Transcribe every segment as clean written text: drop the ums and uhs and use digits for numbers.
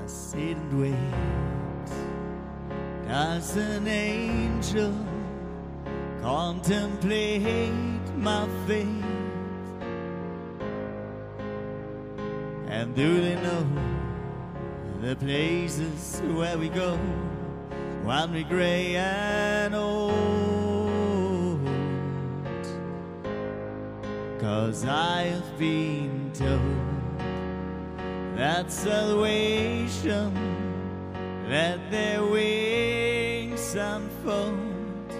sit and wait. Does an angel contemplate my fate? And do they know the places where we go when we're gray and old? 'Cause I have been told that salvation let their wings unfold.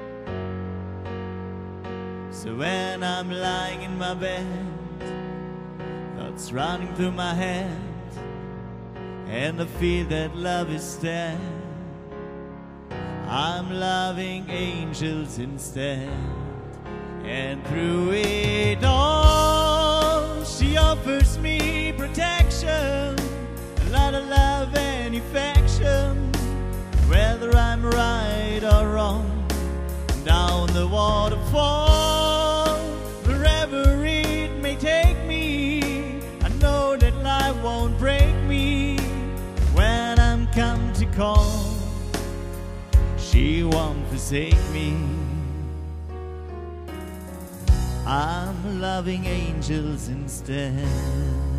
So when I'm lying in my bed, thoughts running through my head, and I feel that love is dead, I'm loving angels instead. And through it all, she offers me protection, a lot of love and affection. Whether I'm right or wrong, down the waterfall, wherever it may take me, I know that life won't break me. When I'm come to call, she won't forsake me. I'm loving angels instead.